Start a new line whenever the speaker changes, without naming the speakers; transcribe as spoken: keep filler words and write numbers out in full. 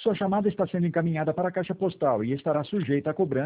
Sua chamada está sendo encaminhada para a caixa postal e estará sujeita a cobrança